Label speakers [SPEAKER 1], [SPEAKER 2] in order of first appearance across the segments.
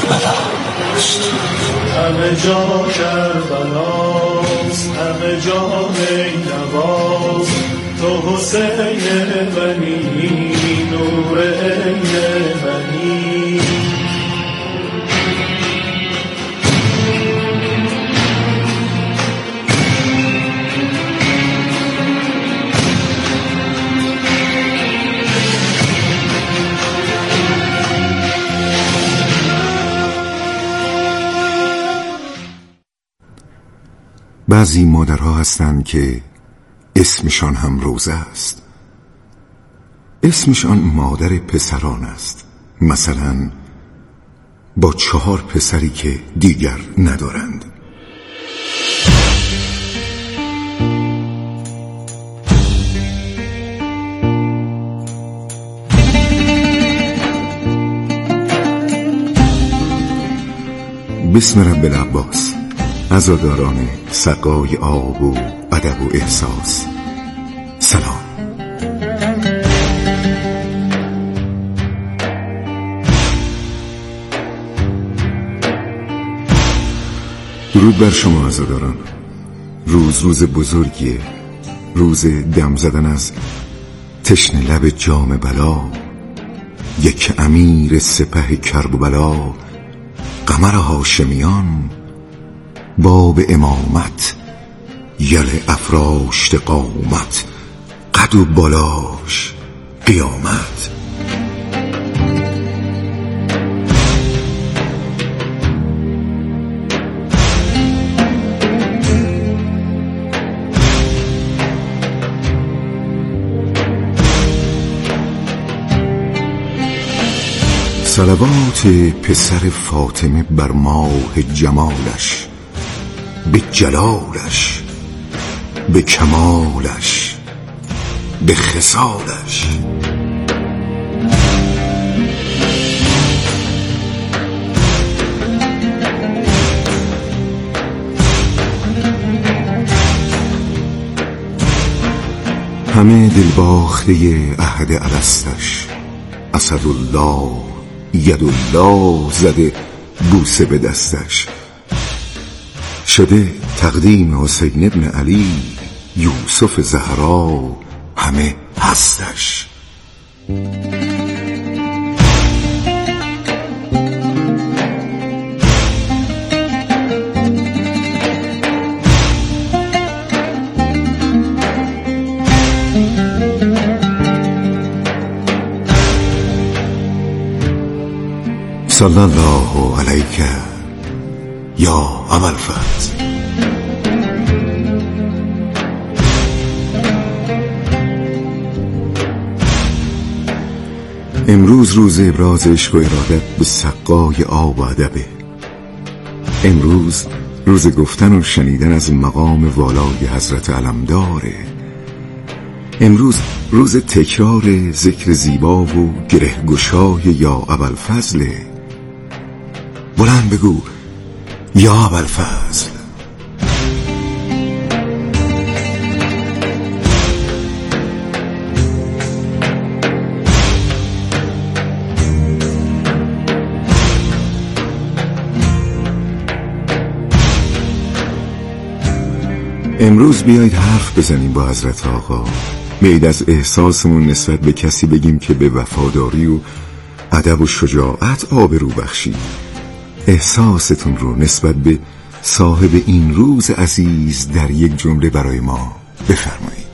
[SPEAKER 1] بلاست.
[SPEAKER 2] همه جا کربلاست، همه جا نینواست، تو حسین منی، نور عین منی.
[SPEAKER 1] بعضی مادرها هستند که اسمشان هم روزه است. اسمشان مادر پسران است، مثلا با 4 پسری که دیگر ندارند. بسم رب العباس. عزاداران سقای آب و ادب و احساس، سلام. درود بر شما عزاداران. روز بزرگیه، روز دم زدن از تشنه لب جام بلا. یک امیر سپه کرب و بلا، قمر هاشمیان باب امامت، یل افراشت قامت، قد و بالاش قیامت. صلوات پسر فاطمه بر ماه جمالش، به جلالش، به کمالش، به خصالش. همه دلباخته عهد الستش، اسدالله یدالله زده بوسه به دستش. شده تقدیم حسین ابن علی، یوسف زهرا همه هستش. صلی الله علیک یا ابوالفضل. امروز روز ابراز عشق و ارادت به سقای آب و ادبه. امروز روز گفتن و شنیدن از مقام والای حضرت علمداره. امروز روز تکرار ذکر زیبا و گره گشای یا ابوالفضله. بلند بگو یا ابوالفضل. امروز بیایید حرف بزنیم با حضرت آقا. بیایید از احساسمون نسبت به کسی بگیم که به وفاداری و ادب و شجاعت آبرو بخشید. احساستون رو نسبت به صاحب این روز عزیز در یک جمله برای ما بفرمایید.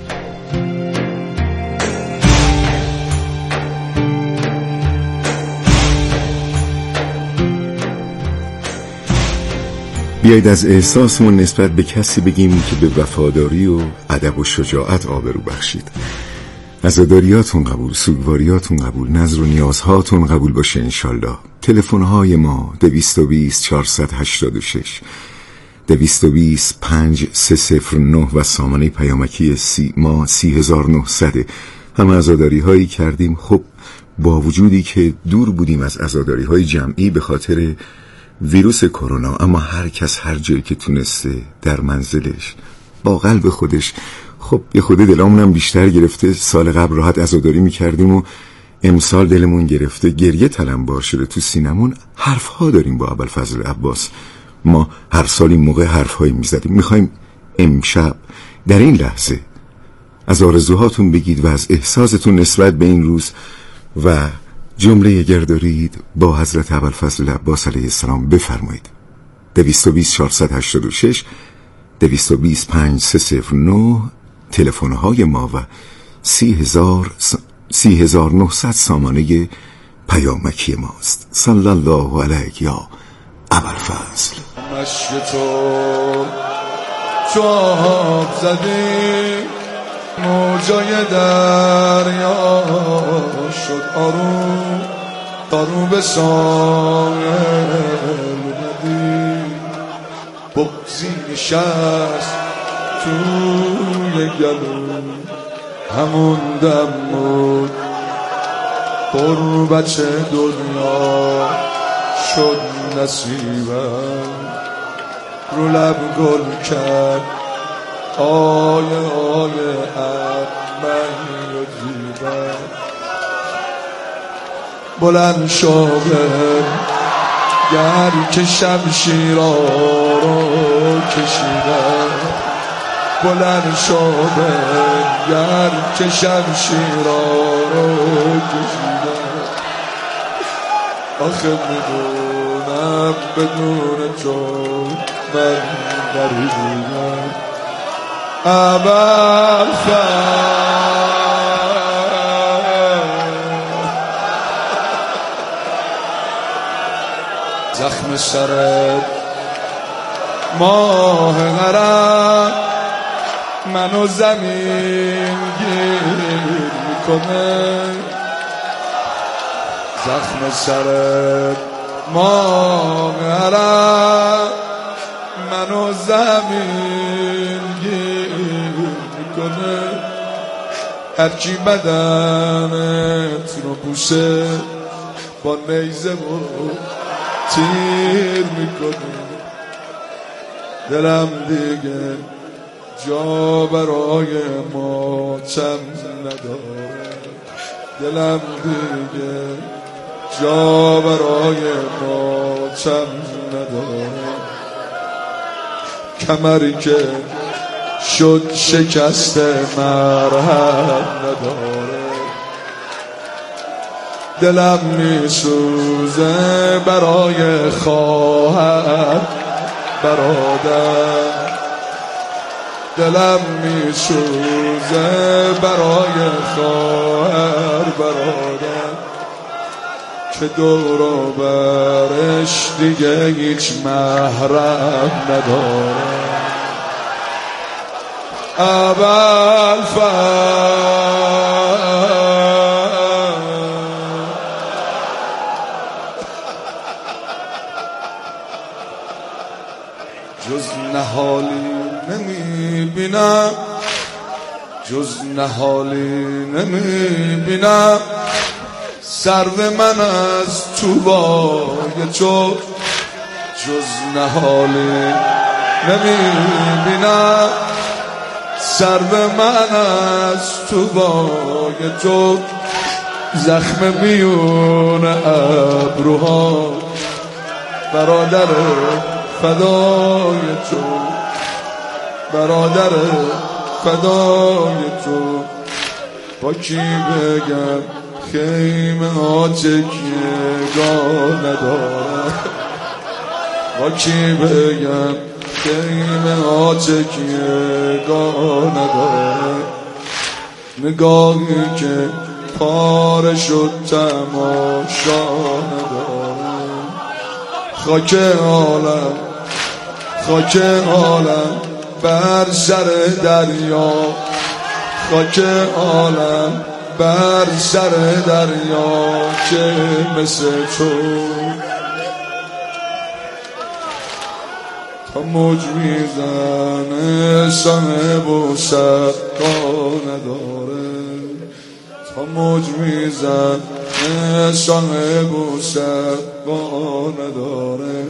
[SPEAKER 1] بیایید از احساسمون نسبت به کسی بگیم که به وفاداری و ادب و شجاعت آبرو بخشید. عزاداریاتون قبول، سوگواریاتون قبول، نظر و نیازهاتون قبول باشه انشالله. تلفن‌های ما 220 486 220 5309 و سامانه پیامکی ما 30900. همه عزاداری هایی کردیم. خب با وجودی که دور بودیم از عزاداری های جمعی به خاطر ویروس کرونا، اما هر کس هر جایی که تونسته در منزلش با قلب خودش. خب یه خود دلامونم بیشتر گرفته. سال قبل راحت عزاداری میکردیم و امسال دلمون گرفته، گریه تلمبار شده تو سینمون. حرفها داریم با ابوالفضل عباس. ما هر سال این موقع حرفهایی میزدیم. میخوایم امشب در این لحظه از آرزوهاتون بگید و از احساستون نسبت به این روز و جمله گردارید با حضرت ابوالفضل عباس علیه السلام بفرمایید. 220 486 220 5309 تلفن‌های ما و 30,900 سامانه پیامکی ماست. صلی الله علیه یا ابوالفضل.
[SPEAKER 2] مشک تو آب زدی، موجای دریا شد آروم، آروم به سایل اومدی. بغضی نشست توی گلو، همون دم بود غربت دنیا شد نصیبم. رو لب گل کرد آیه آیه من و جیبم. بلند شده گر که شمشیرا رو کشیدم، بلند شده گر که شمشیرا رو کشیدم. آخه میدونم بدون تو من نریدم. زخم سرت ماه غرق منو زمین گیر میکنه. زخم سرت ماه غرق منو زمین گیر میکنه. هرچی بدنت رو بوسه با نیزه و تیر میکنه. دلم دیگه جا برای ماتم نداره، دلم دیگه جا برای ماتم نداره. کمری که شد شکست مرهم نداره. دلم میسوزه برای خواهر برادر، دلم میسوزه برای خواهر برادر که دور و برش دیگه هیچ محرم نداره. جز نهالی نمیبینم، جز نهالی نمیبینم. سرو من از تو بای تو، جز نهالی نمیبینم. سرو من از تو بای تو، زخم میون ابروها برادر فدای تو، برادر فدای تو. با کی بگم خیمه ها تکیه گاه نداره، با کی بگم خیمه ها تکیه گاه نداره. نگاهی که پاره شد تماشا نداره. خاک عالم، خاک عالم بر سر دریا، خاک عالم بر سر دریا که مثل تو تا موج میزنه صاحب و سقا نداره. تا موج میزنه صاحب و سقا نداره.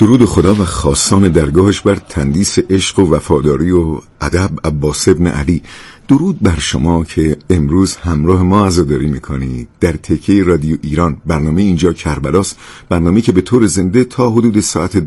[SPEAKER 1] درود خدا و خاصان درگاهش بر تندیس عشق و وفاداری و ادب عباس ابن علی. درود بر شما که امروز همراه ما عزاداری میکنید در تکیه رادیو ایران. برنامه اینجا کربلاست، برنامه که به طور زنده تا حدود ساعت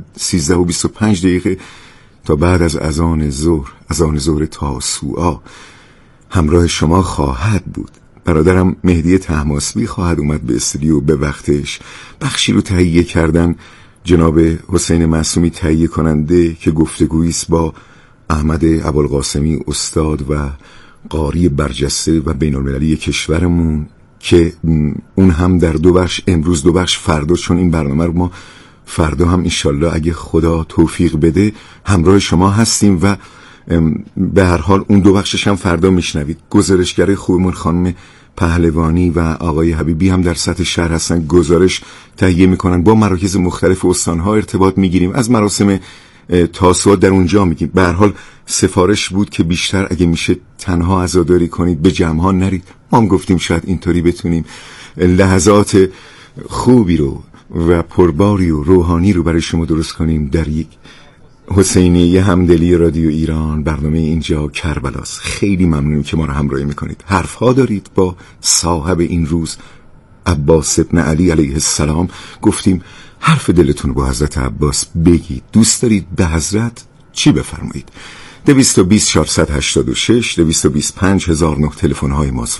[SPEAKER 1] 13:25 تا بعد از اذان ظهر تاسوعا همراه شما خواهد بود. برادرم مهدی طهماسبی خواهد اومد به استودیو به وقتش. بخشی رو تهیه کردن جناب حسین معصومی تهیه کننده که گفتگوییست با احمد ابوالقاسمی استاد و قاری برجسته و بین المللی کشورمون که اون هم در 2 بخش، امروز 2 بخش، فردا، چون این برنامه رو ما فردا هم انشالله اگه خدا توفیق بده همراه شما هستیم و به هر حال اون 2 بخشش هم فردا میشنوید. گزارشگر خوبمون خانم پهلوانی و آقای حبیبی هم در سطح شهر هستن، گزارش تهیه میکنن، با مراکز مختلف استانها ارتباط میگیریم، از مراسم تاسوعا در اونجا میگیم. به هر حال سفارش بود که بیشتر اگه میشه تنها عزاداری کنید، به جمع‌ها نرید. ما هم گفتیم شاید اینطوری بتونیم لحظات خوبی رو و پرباری و روحانی رو برای شما درست کنیم در یک حسینیه همدلی رادیو ایران. برنامه اینجا کربلاست. خیلی ممنونیم که ما رو همراهی میکنید. حرفها دارید با صاحب این روز عباس ابن علی علیه السلام. گفتیم حرف دلتون با حضرت عباس بگید. دوست دارید به حضرت چی بفرمایید؟ 220 486 225 1009 تلفن های ماست و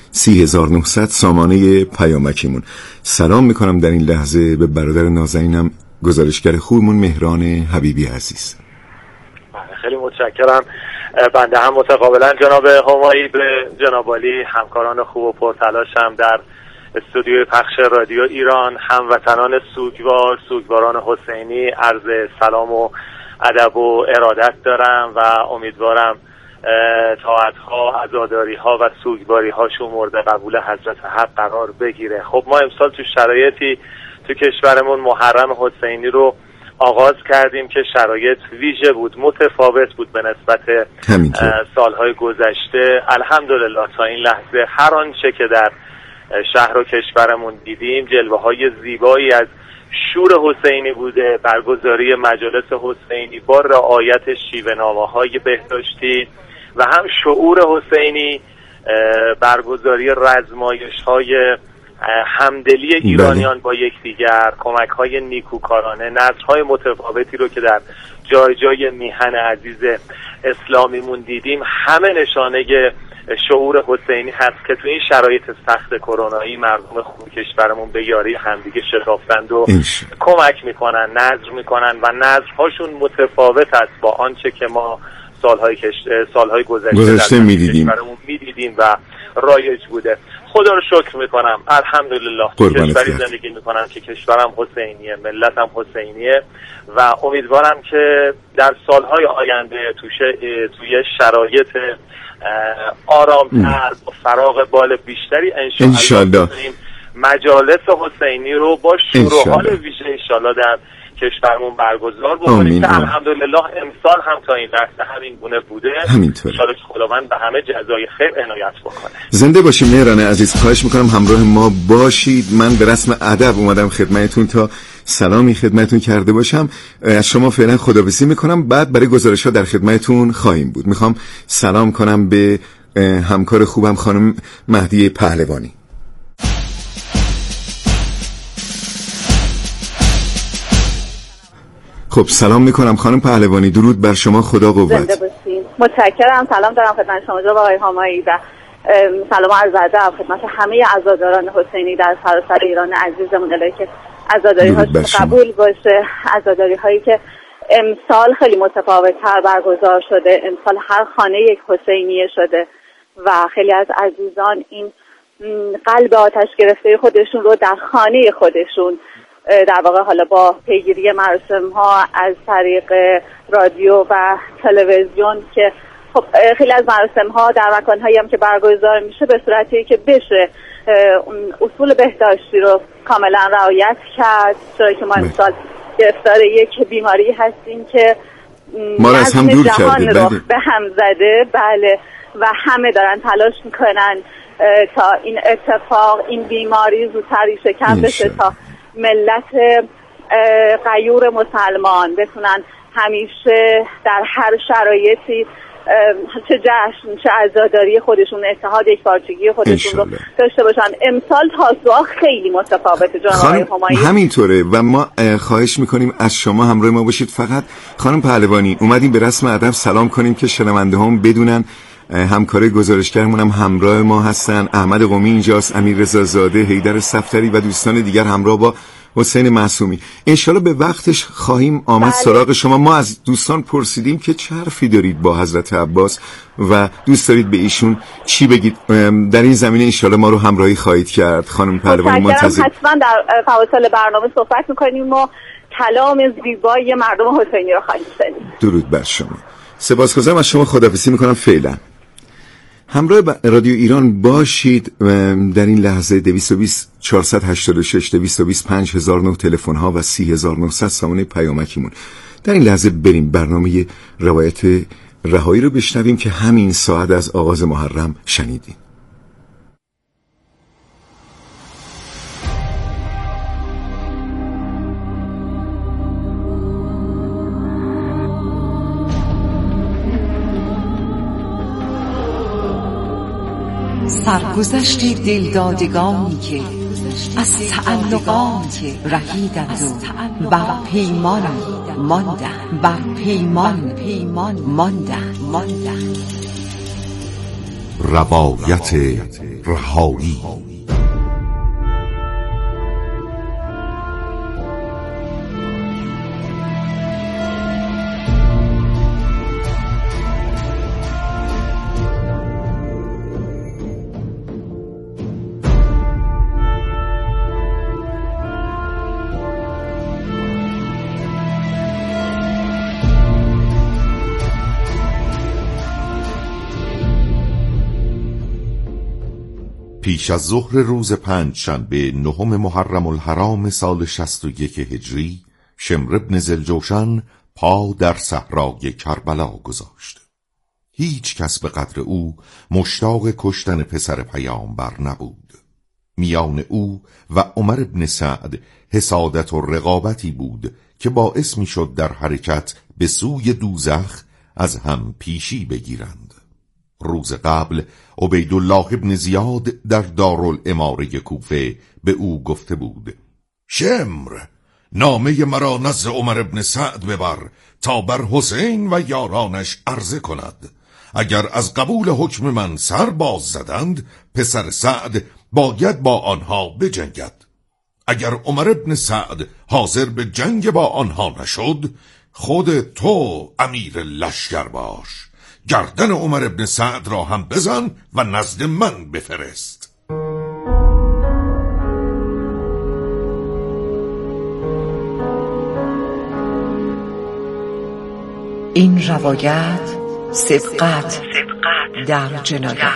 [SPEAKER 1] 3900 سامانه پیامکیمون. سلام میکنم در این لحظه به برادر نازنینم گزارشگر خوبمون مهران حبیبی عزیز.
[SPEAKER 3] خیلی متشکرم. بنده هم متقابلا جناب همایی به جناب عالی همکاران خوب و پرتلاشم در استودیوی پخش رادیو ایران، هموطنان سوگواران حسینی عرض سلام و ادب و ارادت دارم و امیدوارم طاعت‌ها، عزاداری‌ها و سوگواری‌هاشون مورد قبول حضرت حق قرار بگیره. خب ما امسال تو شرایطی تو کشورمون محرم حسینی رو آغاز کردیم که شرایط ویژه بود، متفاوت بود به نسبت سالهای گذشته. الحمدلله تا این لحظه هر آنچه که در شهر و کشورمون دیدیم جلوه‌های زیبایی از شور حسینی بوده. برگزاری مجالس حسینی با رعایت شیوه‌نامه‌های بهداشتی و هم شعور حسینی، برگزاری رزمایش‌های همدلی ایرانیان با یکدیگر، کمک‌های نیکوکارانه، نظرهای متفاوتی رو که در جای جای میهن عزیز اسلامیمون دیدیم، همه نشانه شعور حسینی هست که تو این شرایط سخت کرونایی مردم خوب کشورمون به یاری همدیگه شتافتند و کمک میکنن، نذر میکنن و نذرهاشون متفاوت است با آنچه که ما سالهای گذشته میدیدیم و رایج بوده. خدا رو شکر میکنم، الحمدلله کشوری زندگی میکنم که کشورم حسینیه، ملتم حسینیه و امیدوارم که در سالهای آینده توی شرایط آرامتر با فراغ بال بیشتری انشاءالله مجالس حسینی رو با شور و حال ویژه انشاءالله در کشورمون برگزار بکنیم که الحمدلله امسال هم تا این لحظه همین گونه بوده. انشاءالله که خداوند به همه جزای خیر عنایت بکنه.
[SPEAKER 1] زنده باشیم مهران عزیز. خواهش میکنم همراه ما باشید. من به رسم ادب اومدم خدمتتون تا سلامی خدمتتون کرده باشم. از شما فعلا خداحافظی میکنم، بعد برای گزارش‌ها در خدمتتون خواهیم بود. میخوام سلام کنم به همکار خوبم خانم مهدی پهلوانی. خب سلام میکنم خانم پهلوانی، درود بر شما، خدا قوت.
[SPEAKER 4] زنده باشین. متشکرم. سلام دارم خدمت شما جناب آقای همایی و سلام عرض ادب خدمت همه عزاداران حسینی در سراسر ایران عزیزمون. الهی که عزاداری ها قبول باشه، عزاداری هایی که امسال خیلی متفاوت‌تر برگزار شده. امسال هر خانه یک حسینیه شده و خیلی از عزیزان این قلب آتش گرفته خودشون رو در خانه خودشون در واقع حالا با پیگیری مراسم ها از طریق رادیو و تلویزیون که خب خیلی از مراسم ها در مکان هایی هم که برگزار میشه به صورتی که بشه اصول بهداشتی رو کاملا رعایت کرد، چرا که ما امسال گرفتار یک بیماری هستیم که
[SPEAKER 1] ما از هم دور کرده،
[SPEAKER 4] رو به هم زده. بله، و همه دارن تلاش میکنن تا این اتفاق، این بیماری زودتر ریشه کن بشه، تا ملت غیور مسلمان بتونن همیشه در هر شرایطی چه جشن چه عزاداری خودشون، اتحاد یکپارچگی خودشون رو داشته باشن. امسال تاسوعا خیلی متفاوته جناب آقای همایی.
[SPEAKER 1] همینطوره و ما خواهش میکنیم از شما همراه ما باشید. فقط خانم پهلوانی اومدیم به رسم ادب سلام کنیم که شنونده هم بدونن همکار گزارشگرمون هم همراه ما هستن. احمد قمی اینجاست، امیررضا زاده، حیدر صفدری و دوستان دیگر همراه با حسین معصومی. انشالله به وقتش خواهیم آمد سراغ شما. ما از دوستان پرسیدیم که چه حرفی دارید با حضرت عباس و دوست دارید به ایشون چی بگید. در این زمینه انشالله ما رو همراهی خواهید کرد. خانم پهلوانی منتظر
[SPEAKER 4] حتما در فواصل برنامه صحبت میکنیم و کلام زیبای مردم حسینی رو خواهیم شنید.
[SPEAKER 1] درود بر شما. سپاسگزارم از شما. خداحافظی میکنم فعلا. همراه رادیو ایران باشید. در این لحظه 220 486 220 5009 تلفن ها و 30900 سامانه پیامکیمون. در این لحظه بریم برنامه روایت رهایی رو بشنویم که همین ساعت از آغاز محرم شنیدیم.
[SPEAKER 5] سرگذشت دلدادگانی که از تعلقات رهیدند و بر پیمان ماندند.
[SPEAKER 6] روایت رهایی. پیش از ظهر روز پنجشنبه 9 محرم الحرام سال 61 هجری، شمر بن ذوالجوشن پا در صحرای کربلا گذاشت. هیچ کس به قدر او مشتاق کشتن پسر پیامبر نبود. میان او و عمر بن سعد حسادت و رقابتی بود که باعث می شد در حرکت به سوی دوزخ از هم پیشی بگیرند. روز قبل عبیدالله ابن زیاد در دارالاماره کوفه به او گفته بود: شمر، نامه مرا نزد عمر ابن سعد ببر تا بر حسین و یارانش عرضه کند. اگر از قبول حکم من سر باز زدند، پسر سعد باید با آنها بجنگد. اگر عمر ابن سعد حاضر به جنگ با آنها نشد، خود تو امیر لشکر باش. گردن عمر ابن سعد را هم بزن و نزد من بفرست.
[SPEAKER 5] این روایت سبقت در جنایت.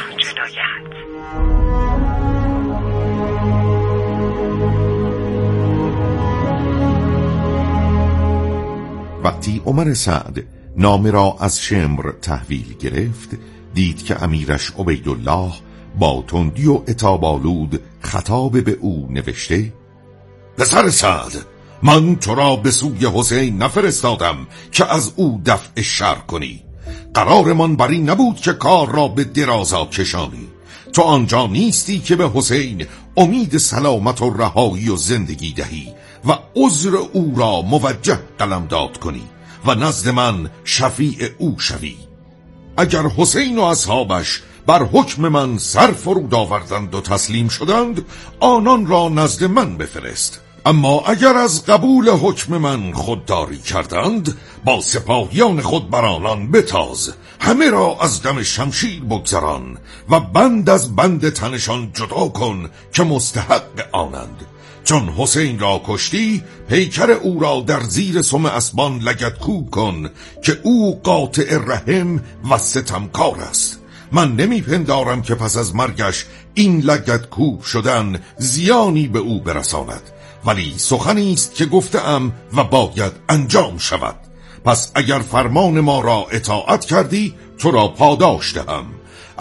[SPEAKER 6] وقتی عمر سعد نامه را از شمر تحویل گرفت، دید که امیرش عبیدالله با تندی و عتاب آلود خطاب به او نوشته: پسر سعد، من تو را به سوی حسین نفرستادم که از او دفع شر کنی. قرارمان بر این نبود که کار را به درازا کشانی. تو آنجا نیستی که به حسین امید سلامت و رهایی و زندگی دهی و عذر او را موجه قلمداد کنی و نزد من شفیع او شوی. اگر حسین و اصحابش بر حکم من سر فرود آوردند و تسلیم شدند، آنان را نزد من بفرست. اما اگر از قبول حکم من خودداری کردند، با سپاهیان خود بر آنان بتاز. همه را از دم شمشیر بگذران و بند از بند تنشان جدا کن که مستحق آنند. چون حسین را کشتی، پیکر او را در زیر سم اسبان لگدکوب کن که او قاطع رحم و ستمکار است. من نمیپندارم که پس از مرگش این لگدکوب شدن زیانی به او برساند، ولی سخنی است که گفتم و باید انجام شود. پس اگر فرمان ما را اطاعت کردی، تو را پاداش دهم.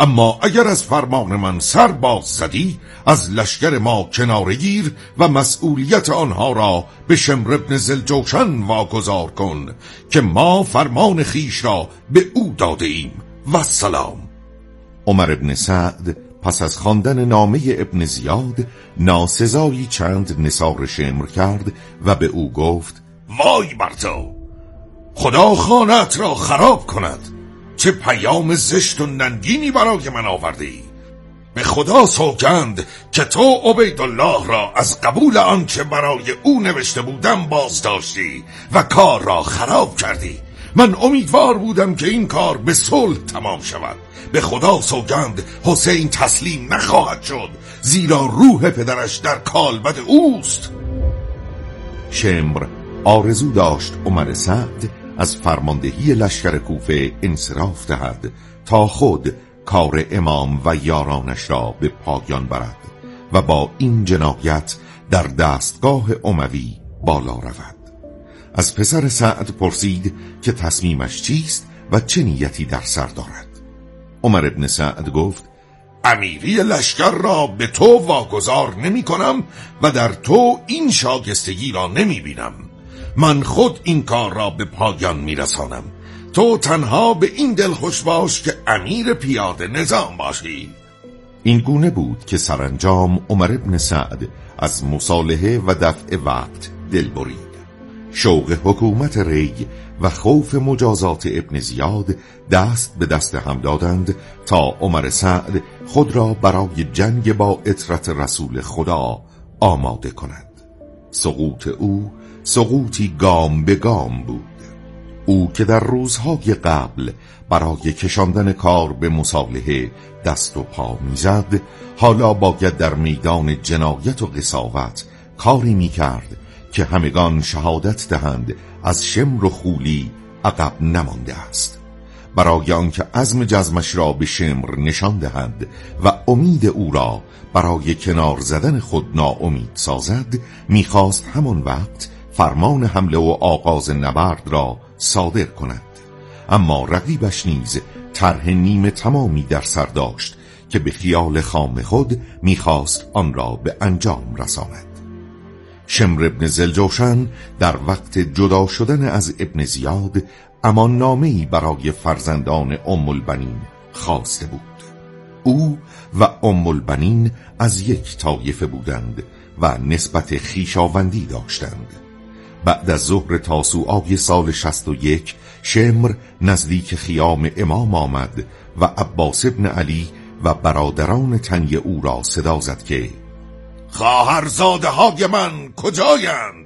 [SPEAKER 6] اما اگر از فرمان من سر باز زدی، از لشکر ما کناره گیر و مسئولیت آنها را به شمر ابن ذوالجوشن واگذار کن که ما فرمان خیش را به او داده ایم و سلام. عمر ابن سعد پس از خواندن نامه ابن زیاد ناسزایی چند نثار شمر کرد و به او گفت: وای بر تو، خدا خانه‌ات را خراب کند. چه پیام زشت و ننگینی برای من آوردی. به خدا سوگند که تو عبیدالله را از قبول آنچه برای او نوشته بودم باز داشتی و کار را خراب کردی. من امیدوار بودم که این کار به صلح تمام شود. به خدا سوگند حسین تسلیم نخواهد شد، زیرا روح پدرش در کالبد اوست. شمر آرزو داشت عمر سعد از فرماندهی لشکر کوفه انصراف دهد تا خود کار امام و یارانش را به پایان برد و با این جنایت در دستگاه اموی بالا رود. از پسر سعد پرسید که تصمیمش چیست و چه نیتی در سر دارد. عمر ابن سعد گفت: امیری لشکر را به تو واگذار نمی کنم و در تو این شایستگی را نمی بینم. من خود این کار را به پایان می رسانم. تو تنها به این دل خوش باش که امیر پیاده نظام باشی. این گونه بود که سرانجام عمر ابن سعد از مصالحه و دفع وقت دل برید. شوق حکومت ری و خوف مجازات ابن زیاد دست به دست هم دادند تا عمر سعد خود را برای جنگ با اطرت رسول خدا آماده کند. سقوط او سقوطی گام به گام بود. او که در روزهای قبل برای کشاندن کار به مصالحه دست و پا میزد، حالا باید در میدان جنایت و قساوت کاری میکرد که همگان شهادت دهند از شمر و خولی عقب نمانده است. برای آنکه عزم جزمش را به شمر نشان دهند و امید او را برای کنار زدن خود ناامید سازد، میخواست همان وقت فرمان حمله و آغاز نبرد را صادر کند. اما رقیبش نیز طرح نیمه تمامی در سر داشت که به خیال خام خود میخواست آن را به انجام رساند. شمر ابن ذوالجوشن در وقت جدا شدن از ابن زیاد امان نامه‌ای برای فرزندان ام البنین خواسته بود. او و ام البنین از یک طایفه بودند و نسبت خویشاوندی داشتند. بعد از ظهر تاسوعای سال 61 شمر نزدیک خیام امام آمد و عباس ابن علی و برادران تنی او را صدا زد که خواهرزاده های من کجایند؟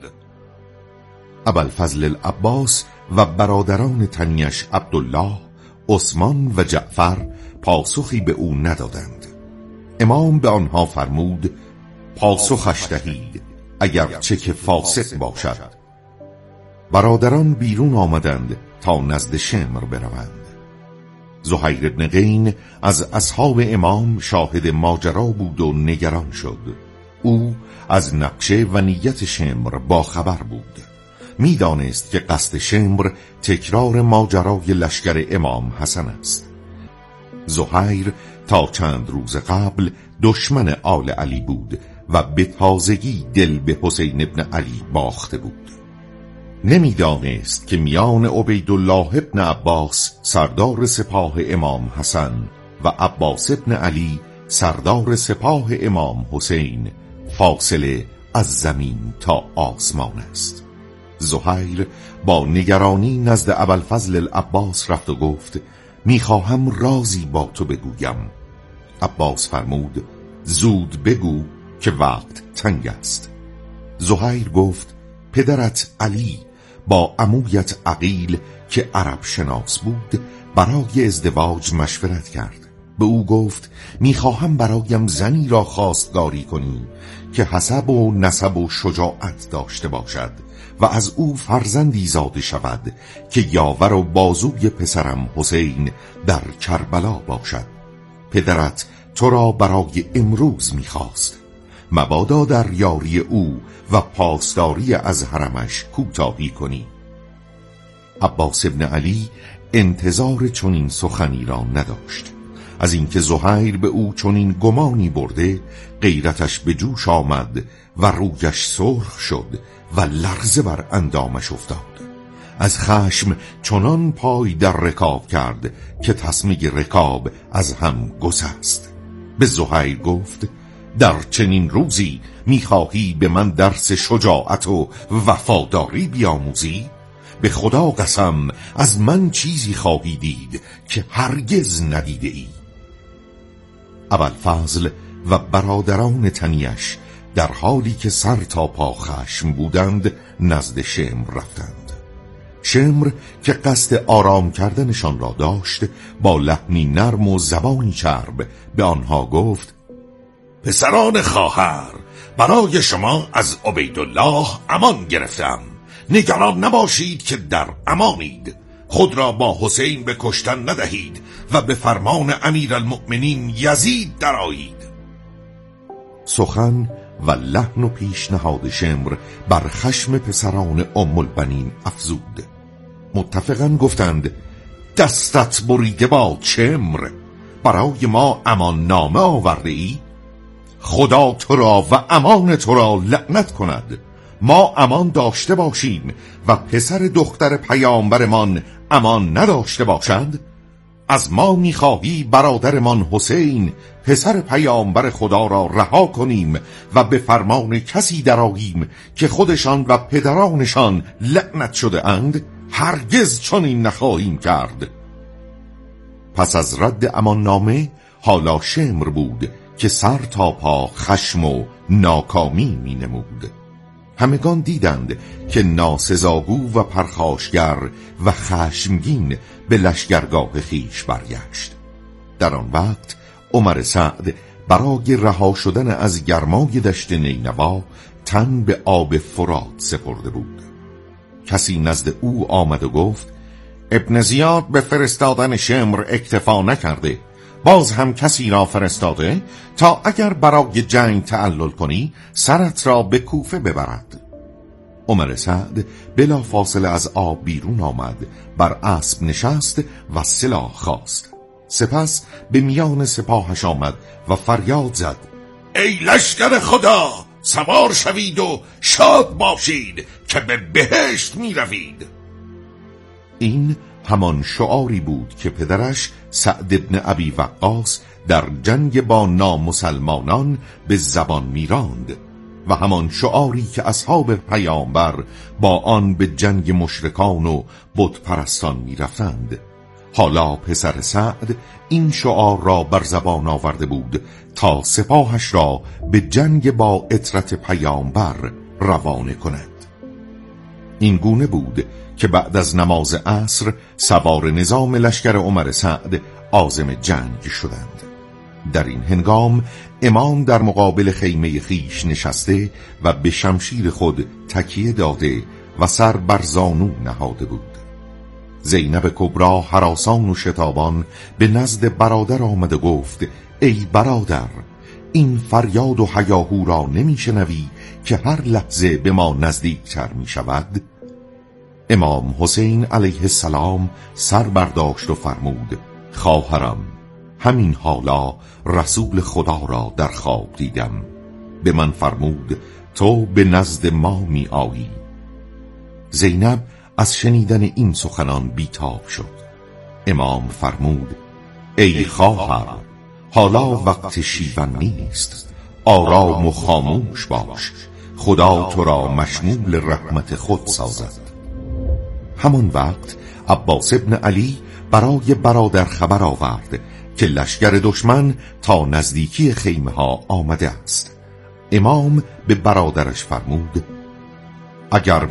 [SPEAKER 6] ابوالفضل العباس و برادران تنیش عبدالله، عثمان و جعفر پاسخی به او ندادند. امام به آنها فرمود پاسخش دهید اگر چه که فاسق باشد. برادران بیرون آمدند تا نزد شمر بروند. زهیر بن قین از اصحاب امام شاهد ماجرا بود و نگران شد. او از نقشه و نیت شمر با خبر بود. میدانست که قصد شمر تکرار ماجرای لشکر امام حسن است. زهیر تا چند روز قبل دشمن آل علی بود و به تازگی دل به حسین ابن علی باخته بود. نمیدانست که میان عبیدالله ابن عباس سردار سپاه امام حسن و عباس ابن علی سردار سپاه امام حسین فاصله از زمین تا آسمان است. زهیر با نگرانی نزد ابوالفضل العباس رفت و گفت میخواهم رازی با تو بگویم. عباس فرمود زود بگو که وقت تنگ است. زهیر گفت پدرت علی با عمویت عقیل که عرب شناس بود برای ازدواج مشورت کرد. به او گفت میخواهم برایم زنی را خواستگاری کنی که حسب و نسب و شجاعت داشته باشد و از او فرزندی زاده شود که یاور و بازوی پسرم حسین در کربلا باشد. پدرت تو را برای امروز میخواست، مبادا در یاری او و پاسداری از حرمش کوتاهی کنی. عباس ابن علی انتظار چنین سخنی را نداشت. از اینکه زهیر به او چنین گمانی برده غیرتش به جوش آمد و رویش سرخ شد و لرزه بر اندامش افتاد. از خشم چنان پای در رکاب کرد که تسمه رکاب از هم گسست. به زهیر گفت در چنین روزی میخواهی به من درس شجاعت و وفاداری بیاموزی؟ به خدا قسم از من چیزی خواهی دید که هرگز ندیده ای. ابوالفضل و برادران تنیش در حالی که سر تا پا خشم بودند نزد شمر رفتند. شمر که قصد آرام کردنشان را داشت با لحنی نرم و زبانی چرب به آنها گفت پسران خواهر، برای شما از عبیدالله امان گرفتم. نگران نباشید که در امانید. خود را با حسین به کشتن ندهید و به فرمان امیرالمؤمنین یزید درآیید. سخن و لحن و پیشنهاد شمر بر خشم پسران ام البنین افزود. متفقاً گفتند دستت بریده باد شمر، برای ما امان نامه آورده ای؟ خدا تو را و امان تو را لعنت کند. ما امان داشته باشیم و پسر دختر پیامبرمان امان نداشته باشند؟ از ما میخواهی برادرمان حسین پسر پیامبر خدا را رها کنیم و به فرمان کسی درآییم که خودشان و پدرانشان لعنت شده اند؟ هرگز چنین نخواهیم کرد. پس از رد امان نامه حالا شمر بود که سر تا پا خشم و ناکامی می نمود. همگان دیدند که ناسزاگو و پرخاشگر و خشمگین به لشگرگاه خیش برگشت. در آن وقت عمر سعد برای رها شدن از گرمای دشت نینوا تن به آب فرات سپرده بود. کسی نزد او آمد و گفت ابن زیاد به فرستادن شمر اکتفا نکرده، باز هم کسی را فرستاده تا اگر برای جنگ تعلل کنی سرت را به کوفه ببرد. عمر سعد بلا فاصله از آب بیرون آمد، بر اسب نشست و سلاح خواست. سپس به میان سپاهش آمد و فریاد زد ای لشکر خدا، سوار شوید و شاد باشید که به بهشت می روید. این همان شعاری بود که پدرش سعد ابن ابی وقاص در جنگ با نامسلمانان به زبان میراند و همان شعاری که اصحاب پیامبر با آن به جنگ مشرکان و بت پرستان میرفتند. حالا پسر سعد این شعار را بر زبان آورده بود تا سپاهش را به جنگ با عترت پیامبر روانه کند. این گونه بود که بعد از نماز عصر سوار نظام لشکر عمر سعد عازم جنگ شدند. در این هنگام امام در مقابل خیمه خیش نشسته و به شمشیر خود تکیه داده و سر بر زانو نهاده بود. زینب کبرا هراسان و شتابان به نزد برادر آمد و گفت ای برادر، این فریاد و هیاهو را نمیشنوی که هر لحظه به ما نزدیکتر می شود؟ امام حسین علیه السلام سر برداشت و فرمود خواهرم، همین حالا رسول خدا را در خواب دیدم. به من فرمود تو به نزد ما می آیی. زینب از شنیدن این سخنان بیتاب شد. امام فرمود ای خواهر، حالا وقت شیون نیست، آرام و خاموش باش، خدا تو را مشمول رحمت خود سازد. همان وقت عباس ابن علی برای برادر خبر آورد که لشکر دشمن تا نزدیکی خیمه ها آمده است. امام به برادرش فرمود اگر